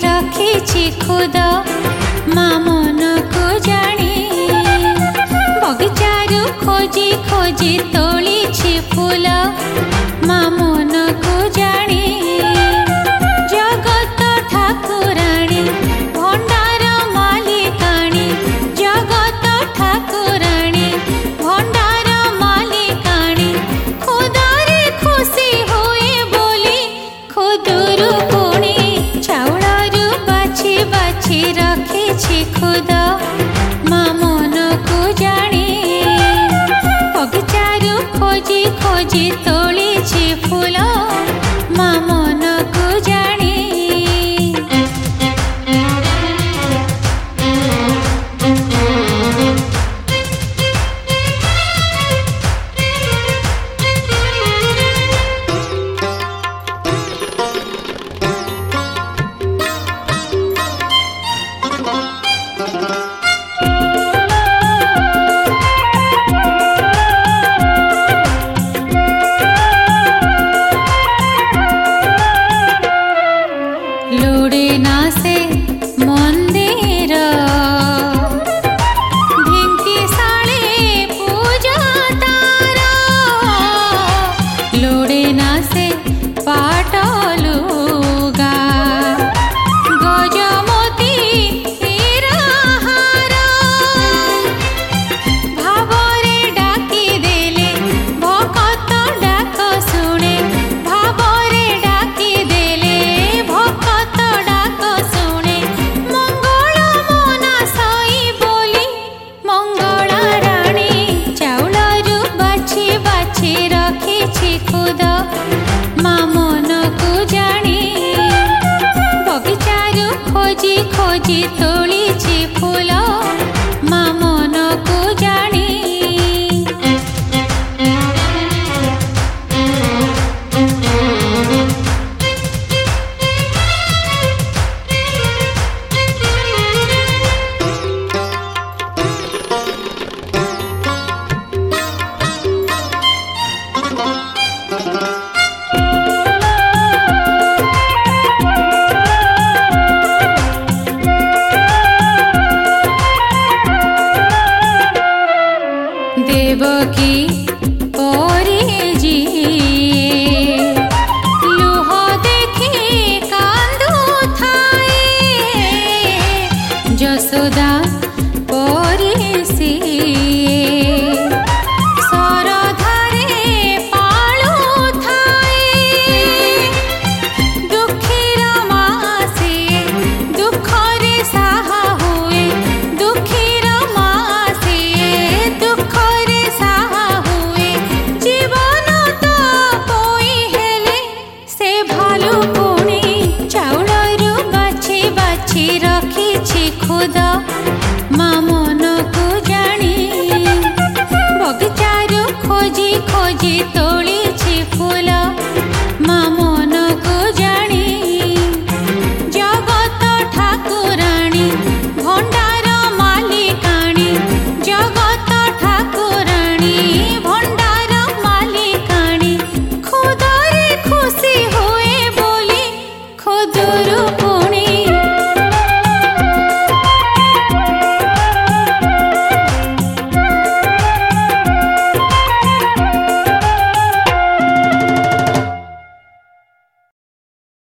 रखी खुद माँ मन को जानी बगीचारू खोजी खोजी तोली फूल माँ मन को जानी जगत ठाकुराणी भंडार मालिकाणी जगत ठाकुराणी भंडार मालिकाणी खुदरे खुशी हुए बोली खुदरू पुणी चाउलरू बाछी बाछी रखी खुद माँ मन को जानी बगीचारू खोजी खोजी तोली फूल माँ मन को जानी लोड़े ना से मंदिर ढिंकी साले पूजा तारा लोड़े ना से पाटलुगा गजमती हीरा हार भावरे डाकी देले भकत डाक शुणे भावरे डाकी देले भकत डाक शुणे मंगल मना सई बोली मंगला राणी चाउलरू बाछी बाछी रखी खुद माँ मन को जानी बगीचारू खोजी खोजी तोली फूल माँ मन को जानी देवकी परी जी लुह देखी कांदू थाए जसोदा परी सी सरधारे पालू थाए दुखीर माँ से दुखरे साहा हुए दुखीर माँ से दुखरे साहा हुए जीवन तो पोई हेले से भालू पुणी चाउलरू बाछी बाछी रखी खुद माँ मन को जानी बगीचारू खोजी खोजी तोली फूल माँ मन को जानी जगत ठाकुराणी भंडार मालिकाणी जगत ठाकुराणी भंडार मालिकाणी खुदरे खुशी हुए बोली खुदरू